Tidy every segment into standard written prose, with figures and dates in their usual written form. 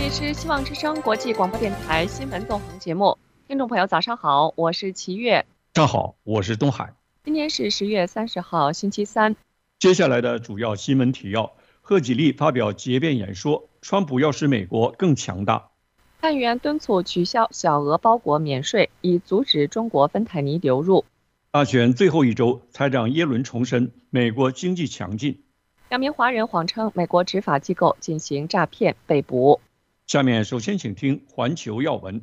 里是希望之声国际广播电台新闻纵横节目，听众朋友早上好，我是齐月。 上好，我是东海。 今天是10月30号，星期三。 接下来的主要新闻提要：贺锦丽发表结辩演说，川普要使美国更强大。 参议员敦促取消小额包裹免税，以阻止中国芬太尼流入。 大选最后一周，财长耶伦重申美国经济强劲。 2名华人谎称美国执法机构进行诈骗被捕。 下面首先请听环球要闻。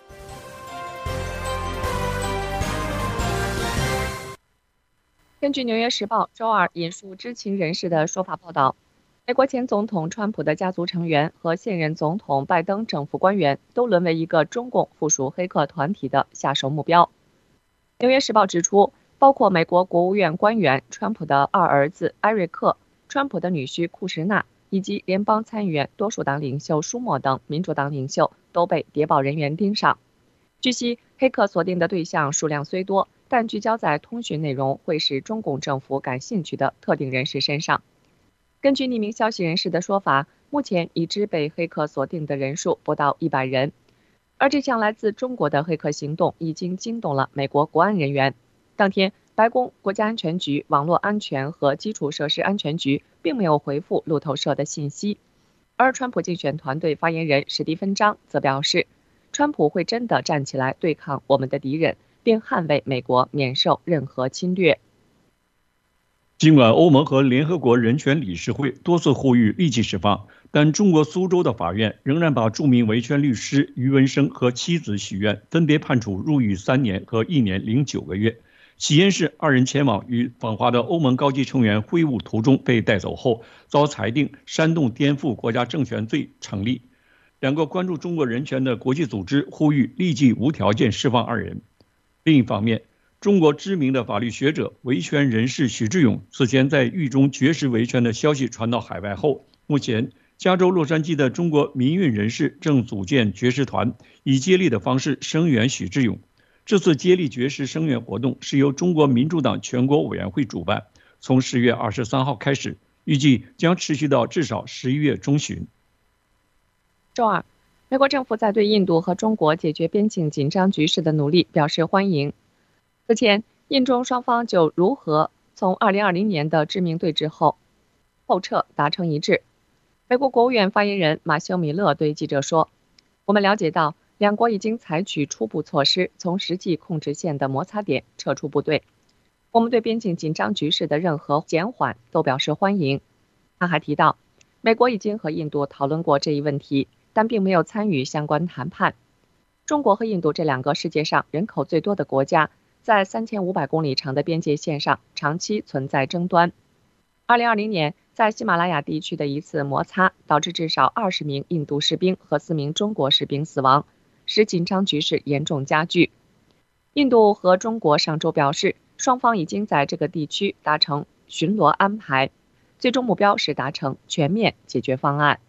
根据《纽约时报》周二引述知情人士的说法报道，美国前总统川普的家族成员和现任总统拜登政府官员都沦为一个中共附属黑客团体的下手目标。《纽约时报》指出，包括美国国务院官员、川普的二儿子埃瑞克、川普的女婿库什纳以及联邦参议院多数党领袖舒默等民主党领袖都被谍报人员盯上。据悉，黑客锁定的对象数量虽多，但聚焦在通讯内容会使中共政府感兴趣的特定人士身上。根据匿名消息人士的说法，目前已知被黑客锁定的人数不到100人，而这项来自中国的黑客行动已经惊动了美国国安人员。当天，白宫、国家安全局、网络安全和基础设施安全局并没有回复路透社的信息，而川普竞选团队发言人史蒂芬·张则表示，川普会真的站起来对抗我们的敌人，并捍卫美国免受任何侵略。 尽管欧盟和联合国人权理事会多次呼吁立即释放，但中国苏州的法院仍然把著名维权律师于文生和妻子许愿分别判处入狱3年和1年零9个月。起因是2人前往与访华的欧盟高级成员会晤途中被带走后，遭裁定煽动颠覆国家政权罪成立。2个关注中国人权的国际组织呼吁立即无条件释放2人。另一方面，中国知名的法律学者、维权人士许志勇此前在狱中绝食维权的消息传到海外后，目前加州洛杉矶的中国民运人士正组建绝食团，以接力的方式声援许志勇。这次接力绝食声援活动是由中国民主党全国委员会主办，从10月23号开始，预计将持续到至少11月中旬。 周二，美国政府在对印度和中国解决边境紧张局势的努力表示欢迎。此前，印中双方就如何从2020年的致命对峙后撤达成一致。美国国务院发言人马修·米勒对记者说：“我们了解到，两国已经采取初步措施，从实际控制线的摩擦点撤出部队。我们对边境紧张局势的任何减缓都表示欢迎。”他还提到，美国已经和印度讨论过这一问题，但并没有参与相关谈判。中国和印度这2个世界上人口最多的国家，在3500公里长的边界线上长期存在争端。2020年，在喜马拉雅地区的一次摩擦导致至少20名印度士兵和4名中国士兵死亡，使紧张局势严重加剧。印度和中国上周表示，双方已经在这个地区达成巡逻安排，最终目标是达成全面解决方案。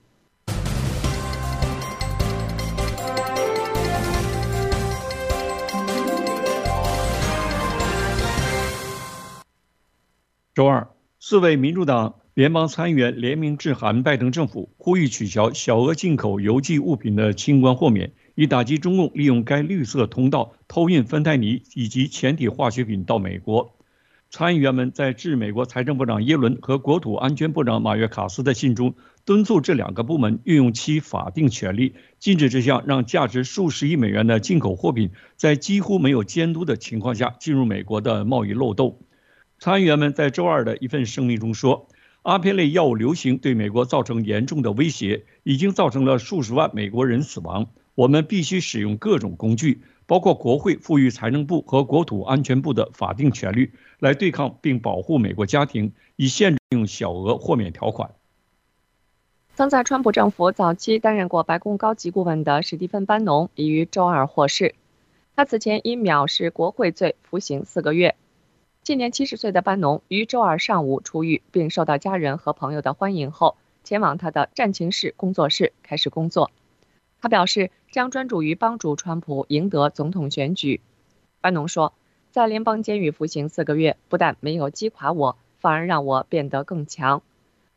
周二，4位民主党联邦参议员联名致函拜登政府，呼吁取消小额进口邮寄物品的清关豁免，以打击中共利用该绿色通道偷运芬太尼以及前体化学品到美国。参议员们在致美国财政部长耶伦和国土安全部长马约卡斯的信中，敦促这2个部门运用其法定权力，禁止这项让价值数十亿美元的进口货品在几乎没有监督的情况下进入美国的贸易漏洞。参议员们在周二的一份声明中说，阿片类药物流行对美国造成严重的威胁，已经造成了数十万美国人死亡。我们必须使用各种工具，包括国会赋予财政部和国土安全部的法定权力，来对抗并保护美国家庭，以限制用小额豁免条款。 曾在川普政府早期担任过白宫高级顾问的史蒂芬·班农已于周二获释。他此前因藐视国会罪服刑4个月。今年70岁的班农于周二上午出狱，并受到家人和朋友的欢迎后，前往他的战情室工作室开始工作。他表示将专注于帮助川普赢得总统选举。班农说，在联邦监狱服刑4个月，不但没有击垮我，反而让我变得更强。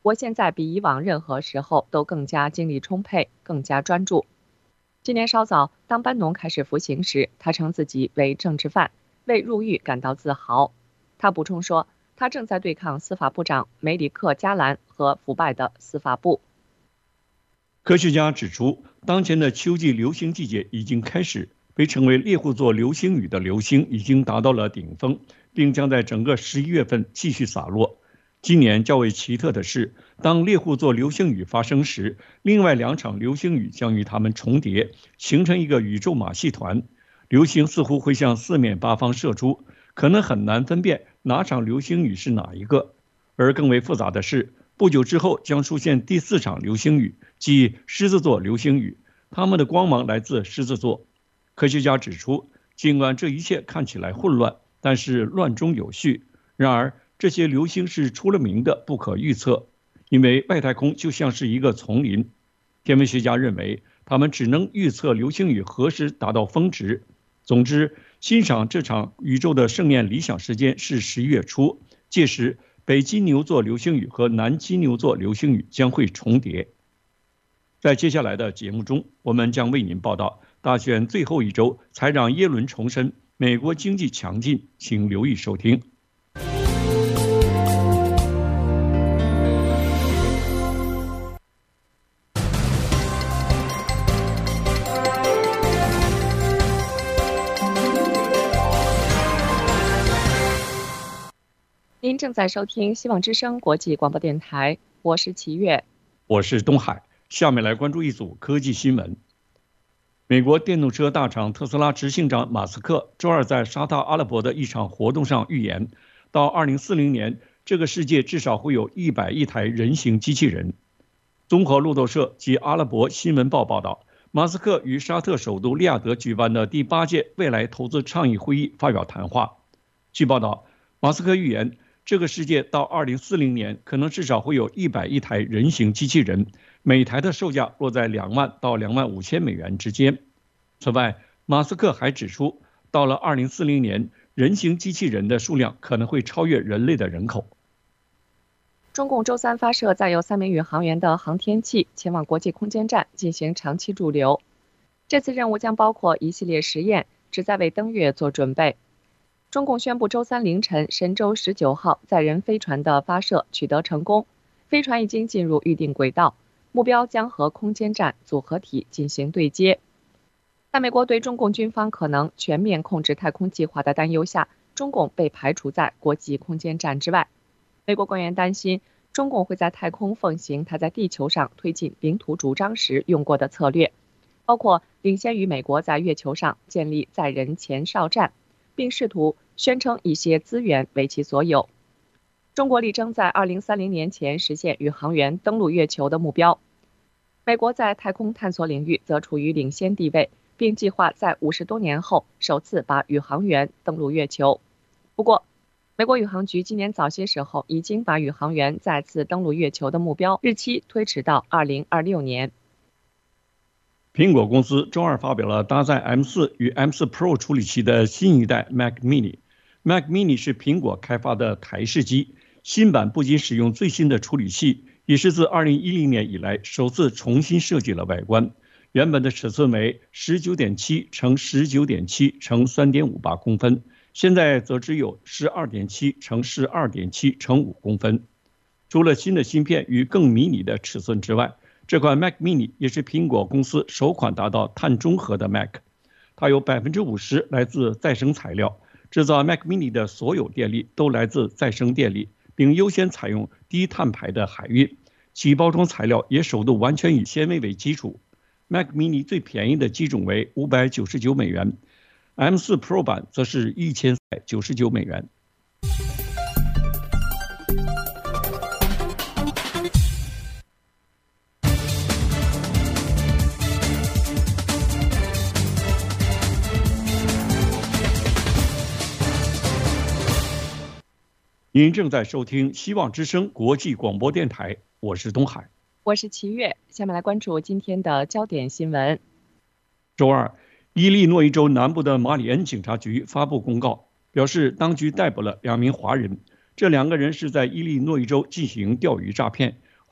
我现在比以往任何时候都更加精力充沛，更加专注。今年稍早，当班农开始服刑时，他称自己为政治犯，为入狱感到自豪。他补充说，他正在对抗司法部长梅里克·加兰和腐败的司法部。 科学家指出，当前的秋季流星季节已经开始，被称为猎户座流星雨的流星已经达到了顶峰，并将在整个11月份继续洒落。今年较为奇特的是，当猎户座流星雨发生时，另外2场流星雨将与它们重叠，形成一个宇宙马戏团。流星似乎会向四面八方射出，可能很难分辨哪场流星雨是哪一个。而更为复杂的是，不久之后将出现第4场流星雨，即狮子座流星雨，它们的光芒来自狮子座。科学家指出，尽管这一切看起来混乱，但是乱中有序。然而，这些流星是出了名的不可预测，因为外太空就像是一个丛林。天文学家认为，他们只能预测流星雨何时达到峰值。总之，欣赏这场宇宙的盛宴理想时间是11月初，届时北金牛座流星雨和南金牛座流星雨将会重叠。在接下来的节目中，我们将为您报道大选最后一周，财长耶伦重申美国经济强劲，请留意收听。 您正在收听希望之声国际广播电台，我是齐月， 我是东海。下面来关注一组科技新闻。美国电动车大厂特斯拉执行长马斯克周二在沙特阿拉伯的一场活动上预言，到2040年，这个世界至少会有100亿台人形机器人。综合路透社及阿拉伯新闻报报道，马斯克于沙特首都利雅得举办的第8届未来投资倡议会议发表谈话。据报道，马斯克预言，这个世界到2040年可能至少会有100亿台人形机器人，每台的售价落在2万到2万5千美元之间。此外，马斯克还指出，到了2040年，人形机器人的数量可能会超越人类的人口。 中共周三发射载有3名宇航员的航天器前往国际空间站进行长期驻留。这次任务将包括一系列实验，旨在为登月做准备。中共宣布周三凌晨神舟19号载人飞船的发射取得成功，飞船已经进入预定轨道，目标将和空间站组合体进行对接。在美国对中共军方可能全面控制太空计划的担忧下，中共被排除在国际空间站之外。美国官员担心，中共会在太空奉行他在地球上推进领土主张时用过的策略，包括领先于美国在月球上建立载人前哨站，并试图宣称一些资源为其所有。中国力争在2030年前实现宇航员登陆月球的目标。美国在太空探索领域则处于领先地位，并计划在50多年后首次把宇航员登陆月球。不过，美国宇航局今年早些时候已经把宇航员再次登陆月球的目标日期推迟到2026年。 苹果公司周二发表了搭载 M4 与 M4 Pro 处理器的新一代 Mac Mini。Mac Mini 是苹果开发的台式机，新版不仅使用最新的处理器，也是自2010年以来首次重新设计了外观。原本的尺寸为 19.7 乘 19.7 乘 3.58 公分，现在则只有 12.7 乘 12.7 乘5公分。除了新的芯片与更迷你的尺寸之外，这款 Mac Mini 也是苹果公司首款达到碳中和的 Mac。它有 50% 来自再生材料，制造 Mac Mini 的所有电力都来自再生电力，并优先采用低碳排的海运。其包装材料也首度完全以纤维为基础。Mac Mini 最便宜的机种为599美元， M4 Pro 版则是1499美元。您正在收听希望之声国际广播电台，我是东海， 我是齐月。下面来关注今天的焦点新闻。 周二，伊利诺伊州南部的马里恩警察局发布公告，表示当局逮捕了2名华人。这2个人是在伊利诺伊州进行钓鱼诈骗，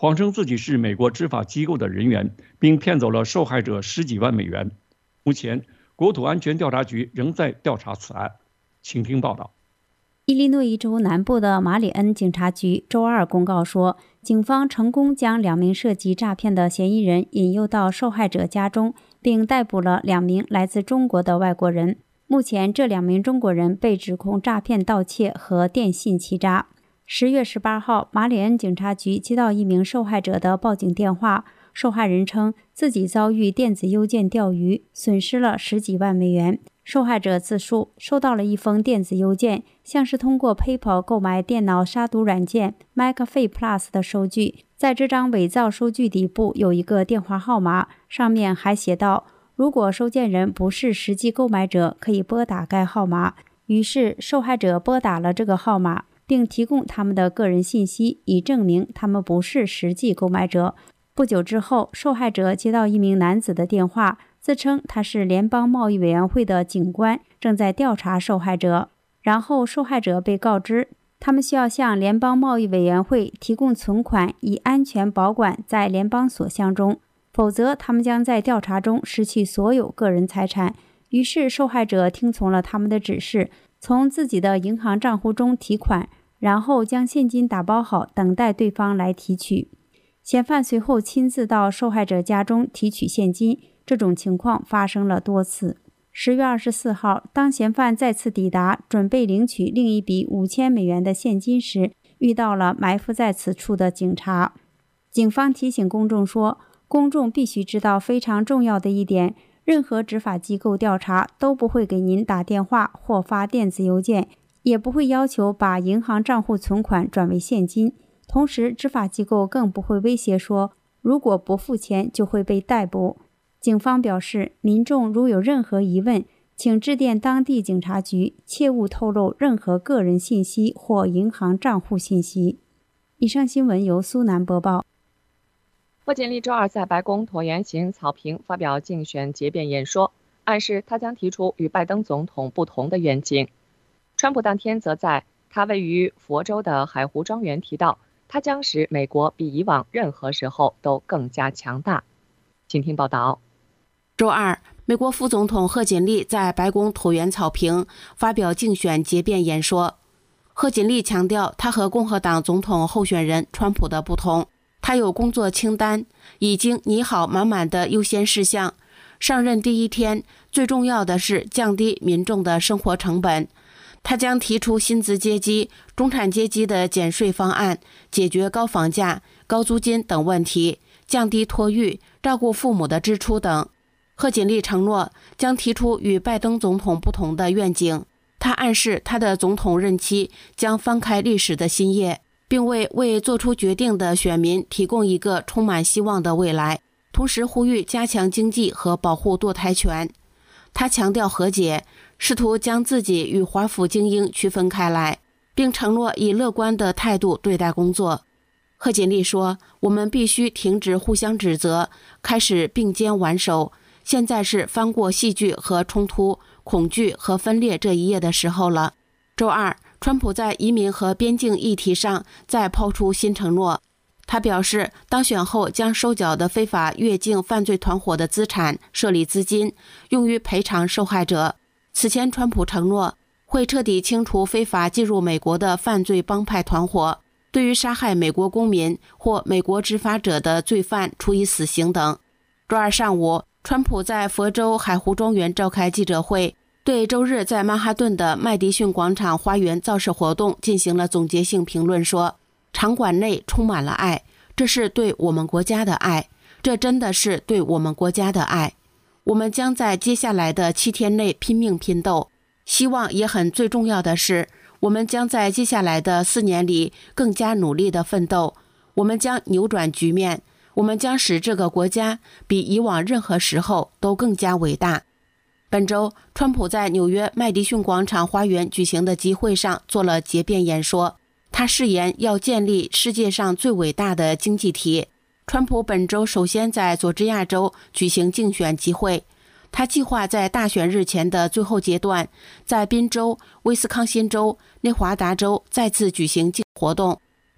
谎称自己是美国执法机构的人员，并骗走了受害者10几万美元。目前，国土安全调查局仍在调查此案。请听报道。 伊利诺伊州南部的马里恩警察局周二公告说，警方成功将2名涉及诈骗的嫌疑人引诱到受害者家中，并逮捕了2名来自中国的外国人。目前，这2名中国人被指控诈骗盗窃和电信欺诈。10月18号，马里恩警察局接到一名受害者的报警电话，受害人称自己遭遇电子邮件钓鱼，损失了10几万美元。受害者自述收到了一封电子邮件，像是通过 PayPal 购买电脑杀毒软件 McAfee Plus 的收据。在这张伪造收据底部有一个电话号码，上面还写道，如果收件人不是实际购买者，可以拨打该号码。于是受害者拨打了这个号码，并提供他们的个人信息，以证明他们不是实际购买者。不久之后，受害者接到一名男子的电话，自称他是联邦贸易委员会的警官，正在调查受害者。然后受害者被告知，他们需要向联邦贸易委员会提供存款，以安全保管在联邦锁箱中，否则他们将在调查中失去所有个人财产。于是受害者听从了他们的指示，从自己的银行账户中提款，然后将现金打包好，等待对方来提取。嫌犯随后亲自到受害者家中提取现金，这种情况发生了多次。10月24号，当嫌犯再次抵达，准备领取另一笔5000美元的现金时，遇到了埋伏在此处的警察。警方提醒公众说，公众必须知道非常重要的一点，任何执法机构调查都不会给您打电话或发电子邮件，也不会要求把银行账户存款转为现金。同时，执法机构更不会威胁说，如果不付钱就会被逮捕。警方表示，民众如有任何疑问，请致电当地警察局，切勿透露任何个人信息或银行账户信息。以上新闻由苏南播报。 贺锦丽周二在白宫椭圆形草坪发表竞选结辩演说，暗示他将提出与拜登总统不同的愿景。川普当天则在他位于佛州的海湖庄园提到，它将使美国比以往任何时候都更加强大。请听报道。 周二，美国副总统贺锦丽在白宫椭圆草坪发表竞选结辩演说。贺锦丽强调，他和共和党总统候选人川普的不同，他有工作清单，已经拟好满满的优先事项。上任第一天，最重要的是降低民众的生活成本。他将提出薪资阶级、中产阶级的减税方案，解决高房价、高租金等问题，降低托育、照顾父母的支出等。贺锦丽承诺将提出与拜登总统不同的愿景。他暗示他的总统任期将翻开历史的新页，并为做出决定的选民提供一个充满希望的未来，同时呼吁加强经济和保护堕胎权。他强调和解，试图将自己与华府精英区分开来，并承诺以乐观的态度对待工作。贺锦丽说，我们必须停止互相指责，开始并肩挽手。现在是翻过戏剧和冲突、恐惧和分裂这一页的时候了。周二，川普在移民和边境议题上再抛出新承诺。他表示，当选后将收缴的非法越境犯罪团伙的资产设立资金，用于赔偿受害者。此前，川普承诺会彻底清除非法进入美国的犯罪帮派团伙，对于杀害美国公民或美国执法者的罪犯处以死刑等。周二上午，川普在佛州海湖庄园召开记者会，对周日在曼哈顿的麦迪逊广场花园造势活动进行了总结性评论，说，场馆内充满了爱，这是对我们国家的爱，这真的是对我们国家的爱。我们将在接下来的7天内拼命拼斗，希望也很最重要的是，我们将在接下来的4年里更加努力地奋斗，我们将扭转局面，我们将使这个国家比以往任何时候都更加伟大。本周，川普在纽约麦迪逊广场花园举行的集会上做了结辩演说，他誓言要建立世界上最伟大的经济体。川普本周首先在佐治亚州举行竞选集会，他计划在大选日前的最后阶段，在宾州、威斯康辛州、内华达州再次举行活动。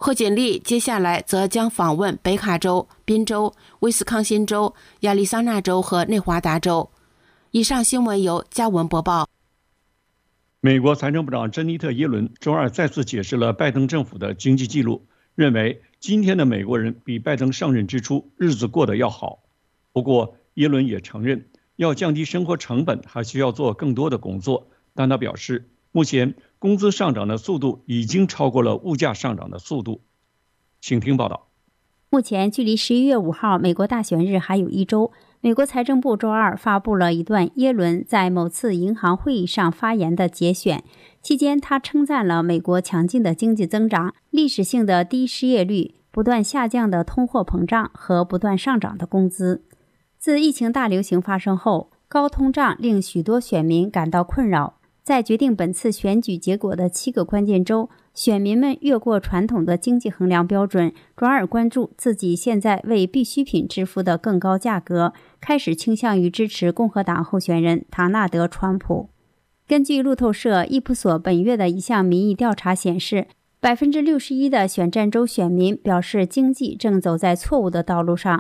贺锦丽接下来则将访问北卡州、宾州、威斯康辛州、亚利桑那州和内华达州。以上新闻由嘉文播报。 美国财政部长珍妮特·耶伦周二再次解释了拜登政府的经济记录，认为今天的美国人比拜登上任之初日子过得要好。不过，耶伦也承认，要降低生活成本还需要做更多的工作，但他表示，目前工资上涨的速度已经超过了物价上涨的速度。请听报道。 目前距离11月5号美国大选日还有1周。美国财政部周二发布了一段耶伦在某次银行会议上发言的节选，期间他称赞了美国强劲的经济增长、历史性的低失业率、不断下降的通货膨胀和不断上涨的工资。自疫情大流行发生后，高通胀令许多选民感到困扰。在决定本次选举结果的7个关键州，选民们越过传统的经济衡量标准，转而关注自己现在为必需品支付的更高价格，开始倾向于支持共和党候选人唐纳德·川普。根据路透社伊普索本月的一项民意调查显示，61%的选战州选民表示经济正走在错误的道路上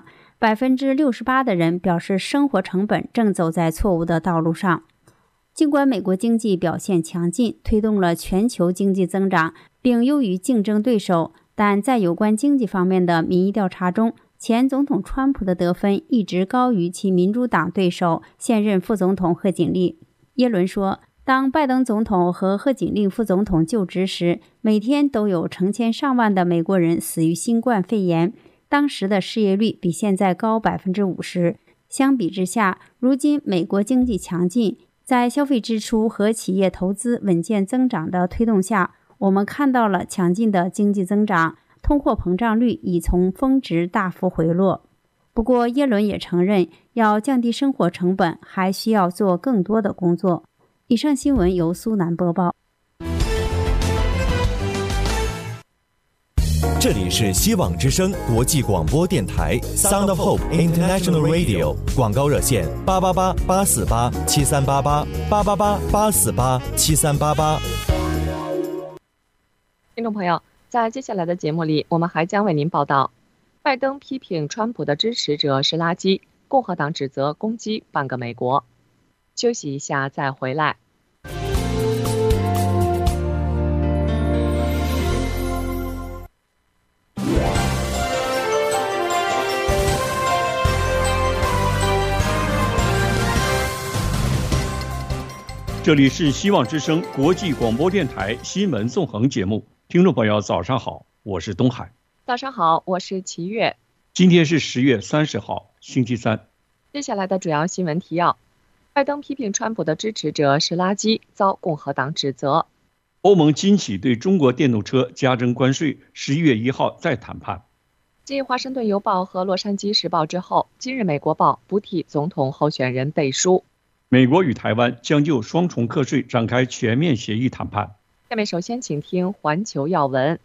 ，68%的人表示生活成本正走在错误的道路上。尽管美国经济表现强劲，推动了全球经济增长，并优于竞争对手，但在有关经济方面的民意调查中，前总统川普的得分一直高于其民主党对手现任副总统贺锦丽。耶伦说，当拜登总统和贺锦丽副总统就职时，每天都有成千上万的美国人死于新冠肺炎，当时的失业率比现在高 50%。 相比之下，如今美国经济强劲，在消费支出和企业投资稳健增长的推动下，我们看到了强劲的经济增长，通货膨胀率已从峰值大幅回落。不过，耶伦也承认，要降低生活成本，还需要做更多的工作。以上新闻由苏南播报。 这里是希望之声国际广播电台 Sound of Hope International Radio， 广告热线888-848-7388 888-848-7388。 听众朋友，在接下来的节目里，我们还将为您报道：拜登批评川普的支持者是垃圾，共和党指责攻击半个美国。休息一下再回来。 这里是希望之声国际广播电台新闻纵横节目，听众朋友早上好，我是东海。 早上好，我是齐月。 今天是10月30号，星期三。 接下来的主要新闻提要：拜登批评川普的支持者是垃圾，遭共和党指责。 欧盟今起对中国电动车加征关税，11月1号再谈判。 继华盛顿邮报和洛杉矶时报之后，今日美国报不替总统候选人背书。 美国与台湾将就双重课税展开全面协议谈判。 下面首先请听环球要闻。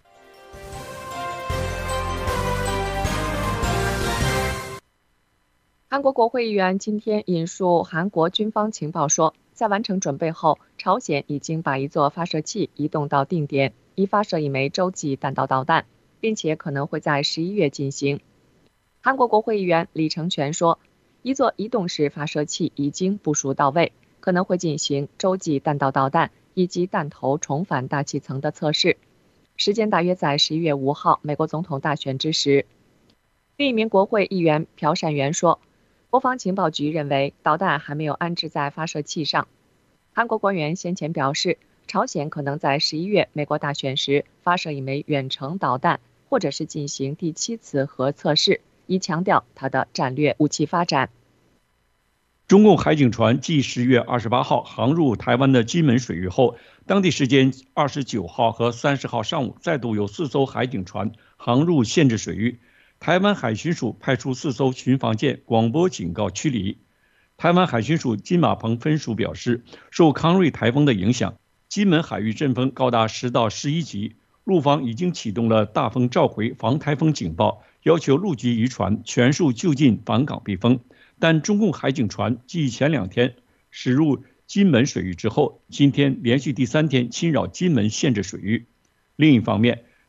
韩国国会议员今天引述韩国军方情报说，在完成准备后，朝鲜已经把一座发射器移动到定点，以发射一枚洲际弹道导弹，并且可能会在11月进行。韩国国会议员李成全说，一座移动式发射器已经部署到位，可能会进行洲际弹道导弹以及弹头重返大气层的测试，时间大约在11月5号美国总统大选之时。另一名国会议员朴善元说，国防情报局认为导弹还没有安置在发射器上。韩国官员先前表示，朝鲜可能在11月美国大选时发射一枚远程导弹，或者是进行第7次核测试，以强调它的战略武器发展。 中共海警船继10月28号航入台湾的金门水域后，当地时间29号和30号上午再度有4艘海警船航入限制水域。台湾海巡署派出4艘巡防舰广播警告驱离。台湾海巡署金马棚分署表示，受康瑞台风的影响，金门海域阵风高达10到11级，陆方已经启动了大风召回防台风警报，要求陆基渔船全数就近返港避风。但中共海警船继前2天驶入金门水域之后，今天连续第3天侵扰金门限制水域。另一方面，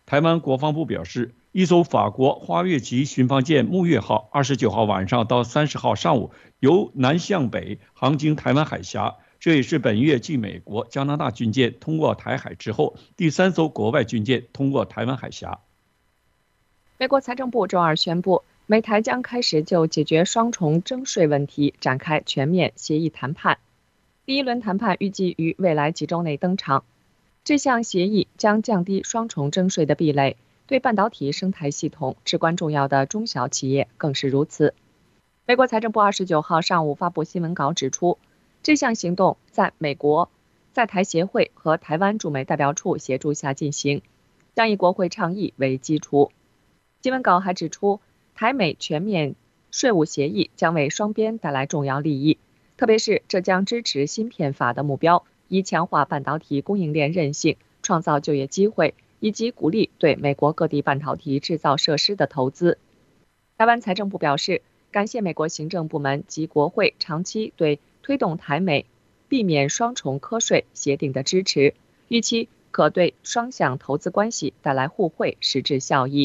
台湾国防部表示，一艘法国花月级巡防舰木月号29号晚上到30号上午由南向北航经台湾海峡，这也是本月继美国、加拿大军舰通过台海之后第3艘国外军舰通过台湾海峡。 美国财政部周二宣布，美台将开始就解决双重征税问题展开全面协议谈判。第一轮谈判预计于未来几周内登场。这项协议将降低双重征税的壁垒，对半导体生态系统至关重要的中小企业更是如此。美国财政部29号上午发布新闻稿指出，这项行动在美国在台协会和台湾驻美代表处协助下进行，将以国会倡议为基础。新闻稿还指出，台美全面税务协议将为双边带来重要利益，特别是这将支持芯片法的目标，以强化半导体供应链韧性，创造就业机会，以及鼓励对美国各地半导体制造设施的投资。台湾财政部表示，感谢美国行政部门及国会长期对推动台美避免双重课税协定的支持，预期可对双向投资关系带来互惠实质效益。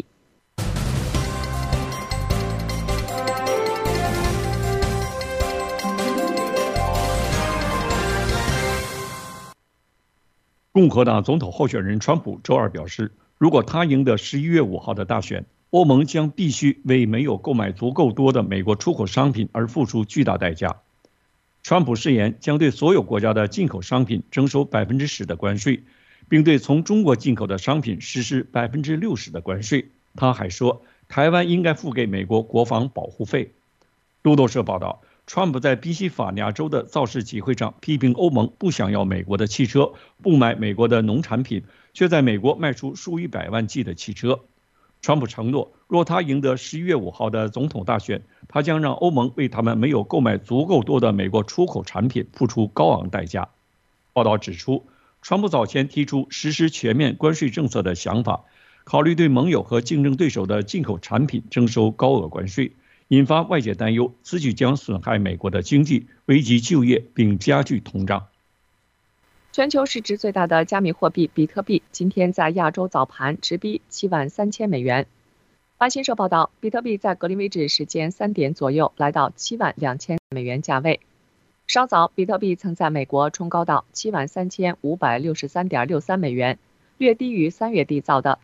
共和党总统候选人川普周二表示，如果他赢得11月5号的大选，欧盟将必须为没有购买足够多的美国出口商品而付出巨大代价。川普誓言将对所有国家的进口商品征收10%的关税，并对从中国进口的商品实施60%的关税。他还说，台湾应该付给美国国防保护费。路透社报道，川普在宾夕法尼亚州的造势集会上批评欧盟不想要美国的汽车，不买美国的农产品，却在美国卖出数以百万计的汽车。川普承诺，若他赢得11月5号的总统大选，他将让欧盟为他们没有购买足够多的美国出口产品付出高昂代价。报道指出，川普早前提出实施全面关税政策的想法，考虑对盟友和竞争对手的进口产品征收高额关税，引发外界担忧，此举将损害美国的经济，危及就业，并加剧通胀。 全球市值最大的加密货币比特币今天在亚洲早盘直逼73000美元。法新社报道，比特币在格林威治时间3点左右来到72000美元价位。稍早，比特币曾在美国冲高到73563.63美元，略低于3月缔造的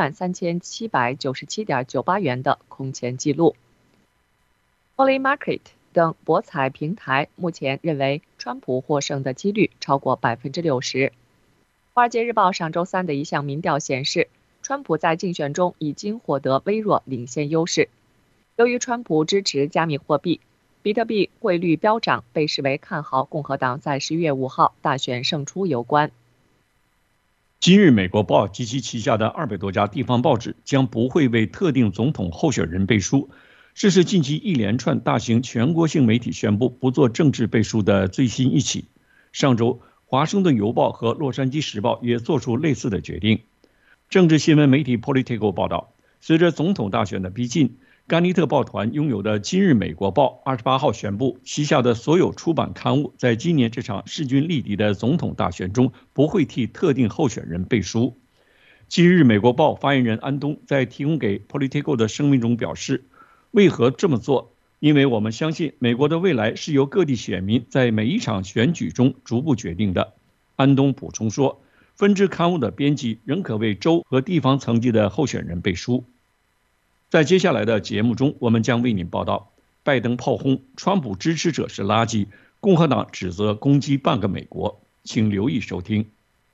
73797.98元的空前纪录。Polymarket 等博彩平台目前认为川普获胜的几率超过60%。华尔街日报上周三的一项民调显示，川普在竞选中已经获得微弱领先优势。由于川普支持加密货币，比特币汇率飙涨，被视为看好共和党在11月5号大选胜出有关。 今日美国报及其旗下的200多家地方报纸将不会为特定总统候选人背书，这是近期一连串大型全国性媒体宣布不做政治背书的最新一起。上周，华盛顿邮报和洛杉矶时报也做出类似的决定。政治新闻媒体 Politico 报道，随着总统大选的逼近，甘尼特抱团拥有的今日美国报28号宣布，旗下的所有出版刊物在今年这场势均力敌的总统大选中不会替特定候选人背书。今日美国报发言人安东在提供给 Politico 的声明中表示，为何这么做？因为我们相信美国的未来是由各地选民在每一场选举中逐步决定的。安东补充说，分支刊物的编辑仍可为州和地方层级的候选人背书。在接下来的节目中，我们将为您报道，拜登炮轰川普支持者是垃圾，共和党指责攻击半个美国。请留意收听。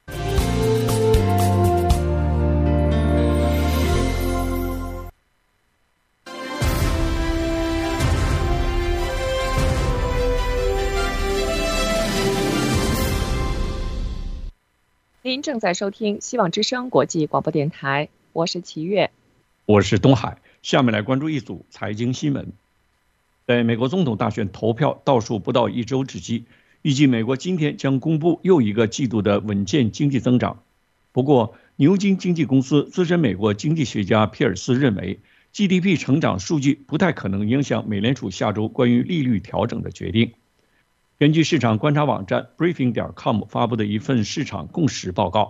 您正在收听希望之声国际广播电台，我是齐月， 我是东海。下面来关注一组财经新闻。在美国总统大选投票倒数不到1周之际，预计美国今天将公布又一个季度的稳健经济增长。不过，牛津经济公司资深美国经济学家皮尔斯认为， GDP 成长数据不太可能影响美联储下周关于利率调整的决定。根据市场观察网站 Briefing.com 发布的一份市场共识报告，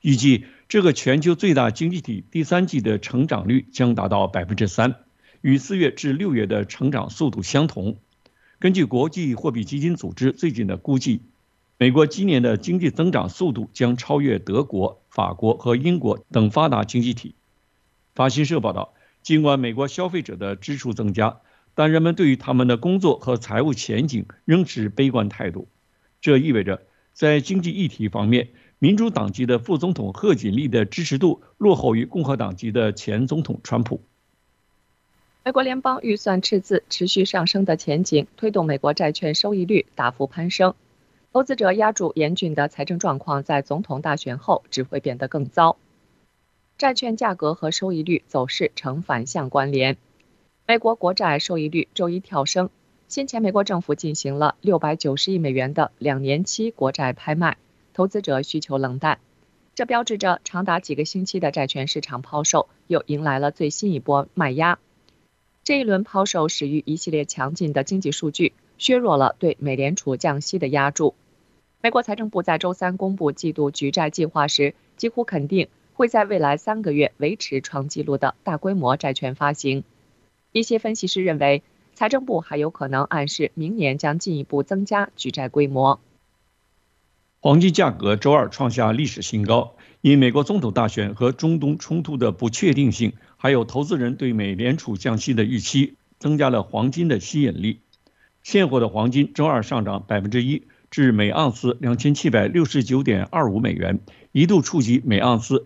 预计这个全球最大经济体第三季的成长率将达到 3%， 与4月至6月的成长速度相同。根据国际货币基金组织最近的估计，美国今年的经济增长速度将超越德国、法国和英国等发达经济体。法新社报道，尽管美国消费者的支出增加，但人们对于他们的工作和财务前景仍持悲观态度。这意味着在经济议题方面，民主党籍的副总统贺锦丽的支持度落后于共和党籍的前总统川普。 美国联邦预算赤字持续上升的前景推动美国债券收益率大幅攀升，投资者押注严峻的财政状况在总统大选后只会变得更糟。债券价格和收益率走势呈反向关联。美国国债收益率周一跳升，先前美国政府进行了690亿美元的2年期国债拍卖，投资者需求冷淡，这标志着长达几个星期的债券市场抛售又迎来了最新一波卖压。这一轮抛售始于一系列强劲的经济数据，削弱了对美联储降息的压注。美国财政部在周三公布季度举债计划时，几乎肯定会在未来3个月维持创纪录的大规模债券发行。一些分析师认为，财政部还有可能暗示明年将进一步增加举债规模。 黄金价格周二创下历史新高，因美国总统大选和中东冲突的不确定性，还有投资人对美联储降息的预期，增加了黄金的吸引力。现货的黄金周二上涨 1%， 至每盎司 2769.25 美元，一度触及每盎司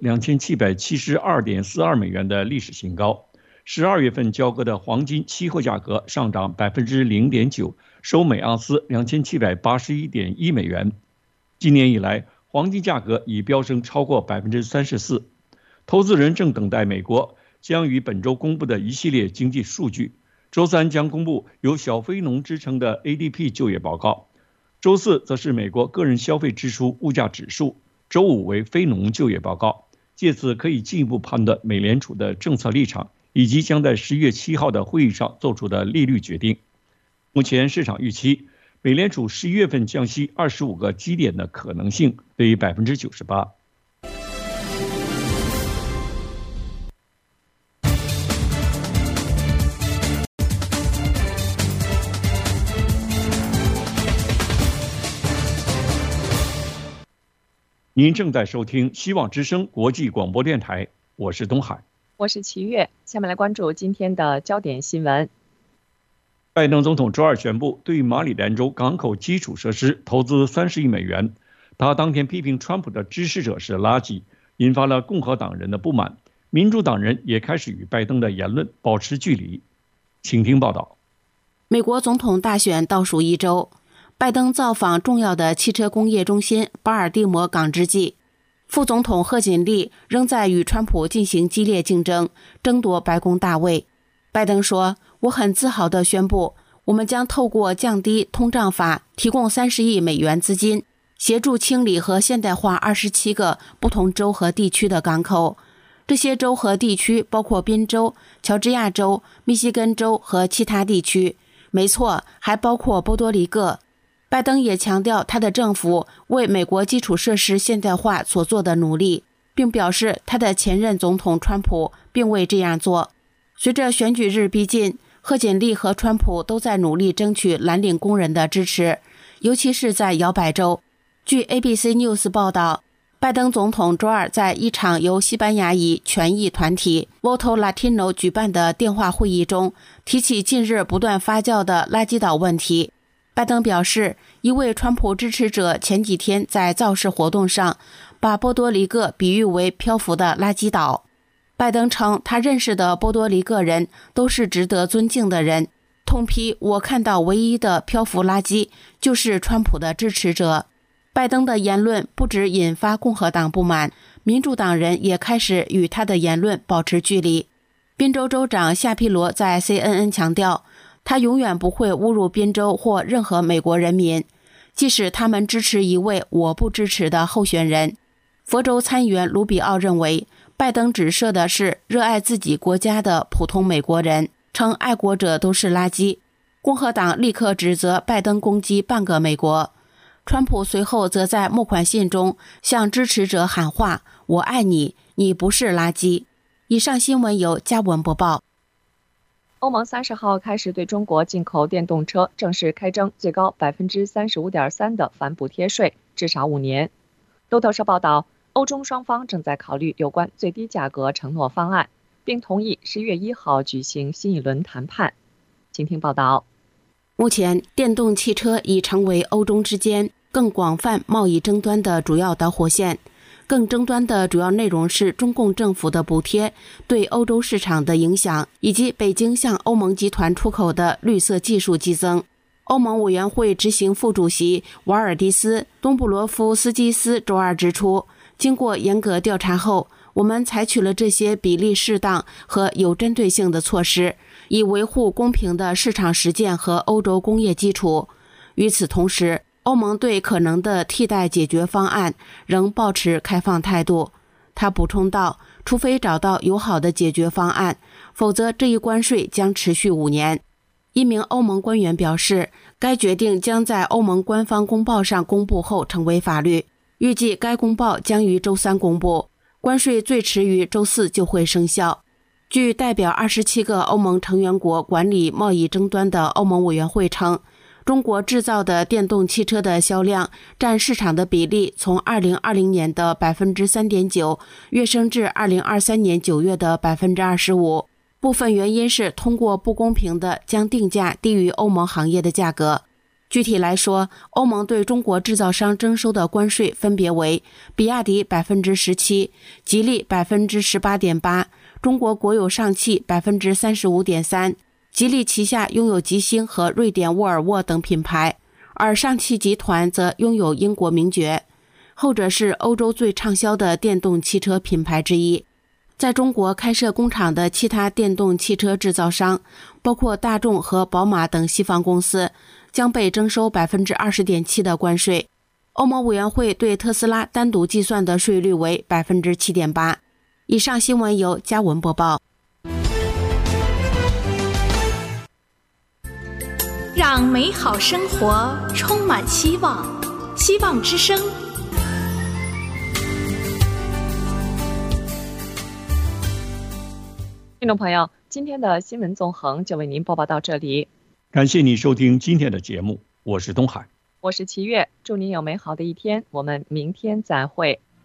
2772.42 美元的历史新高。12月份交割的黄金期货价格上涨 0.9%， 收每盎司 2781.1 美元。今年以来，黄金价格已飙升超过 34%。投资人正等待美国将于本周公布的一系列经济数据。周三将公布由小非农支撑的 ADP 就业报告，周四则是美国个人消费支出物价指数，周五为非农就业报告。借此可以进一步判断美联储的政策立场，以及将在11月7号的会议上做出的利率决定。目前市场预期美联储11月份降息25个基点的可能性为 98%。您正在收听希望之声国际广播电台，我是东海， 我是齐月。下面来关注今天的焦点新闻。 拜登总统周二宣布对马里兰州港口基础设施投资30亿美元。他当天批评川普的支持者是垃圾，引发了共和党人的不满。民主党人也开始与拜登的言论保持距离。请听报道。 美国总统大选倒数1周，拜登造访重要的汽车工业中心巴尔的摩港之际，副总统贺锦丽仍在与川普进行激烈竞争，争夺白宫大位。拜登说，我很自豪地宣布，我们将透过降低通胀法提供30亿美元资金，协助清理和现代化27个不同州和地区的港口。这些州和地区包括宾州、乔治亚州、密西根州和其他地区，没错，还包括波多黎各。拜登也强调他的政府为美国基础设施现代化所做的努力，并表示他的前任总统川普并未这样做。随着选举日逼近，贺锦丽和川普都在努力争取蓝领工人的支持，尤其是在摇摆州。据 ABC News 报道，拜登总统周二在一场由西班牙裔权益团体 Voto Latino 举办的电话会议中，提起近日不断发酵的垃圾岛问题。拜登表示，一位川普支持者前几天在造势活动上把波多黎各比喻为漂浮的垃圾岛。拜登称，他认识的波多黎各人都是值得尊敬的人，痛批我看到唯一的漂浮垃圾就是川普的支持者。拜登的言论不止引发共和党不满，民主党人也开始与他的言论保持距离。宾州州长夏皮罗在 CNN 强调，他永远不会侮辱宾州或任何美国人民，即使他们支持一位我不支持的候选人。佛州参议员卢比奥认为，拜登指涉的是热爱自己国家的普通美国人，称爱国者都是垃圾。共和党立刻指责拜登攻击半个美国。 川普随后则在募款信中向支持者喊话：“我爱你，你不是垃圾。”以上新闻由嘉文播报。 欧盟30号开始对中国进口电动车正式开征最高35.3%的反补贴税，至少5年。路透社报道，欧中双方正在考虑有关最低价格承诺方案，并同意11月1号举行新一轮谈判。请听报道。 目前，电动汽车已成为欧中之间更广泛贸易争端的主要导火线。更争端的主要内容是中共政府的补贴对欧洲市场的影响，以及北京向欧盟集团出口的绿色技术激增。欧盟委员会执行副主席瓦尔蒂斯·东布罗夫斯基斯周二指出，经过严格调查后，我们采取了这些比例适当和有针对性的措施，以维护公平的市场实践和欧洲工业基础。与此同时，欧盟对可能的替代解决方案仍保持开放态度。他补充道，除非找到友好的解决方案，否则这一关税将持续5年。一名欧盟官员表示，该决定将在欧盟官方公报上公布后成为法律，预计该公报将于周3公布，关税最迟于周4就会生效。据代表27个欧盟成员国管理贸易争端的欧盟委员会称，中国制造的电动汽车的销量占市场的比例从2020年的 3.9% 跃升至2023年9月的 25%。部分原因是通过不公平的将定价低于欧盟行业的价格。具体来说，欧盟对中国制造商征收的关税分别为比亚迪 17%、吉利 18.8%、中国国有上汽 35.3%。吉利旗下拥有吉星和瑞典沃尔沃等品牌，而上汽集团则拥有英国名爵，后者是欧洲最畅销的电动汽车品牌之一。在中国开设工厂的其他电动汽车制造商，包括大众和宝马等西方公司，将被征收 20.7% 的关税。欧盟委员会对特斯拉单独计算的税率为 7.8%。以上新闻由嘉文播报。 让美好生活充满希望，希望之声。 听众朋友，今天的新闻纵横就为您播报到这里。 感谢你收听今天的节目，我是东海， 我是齐月，祝您有美好的一天，我们明天再会。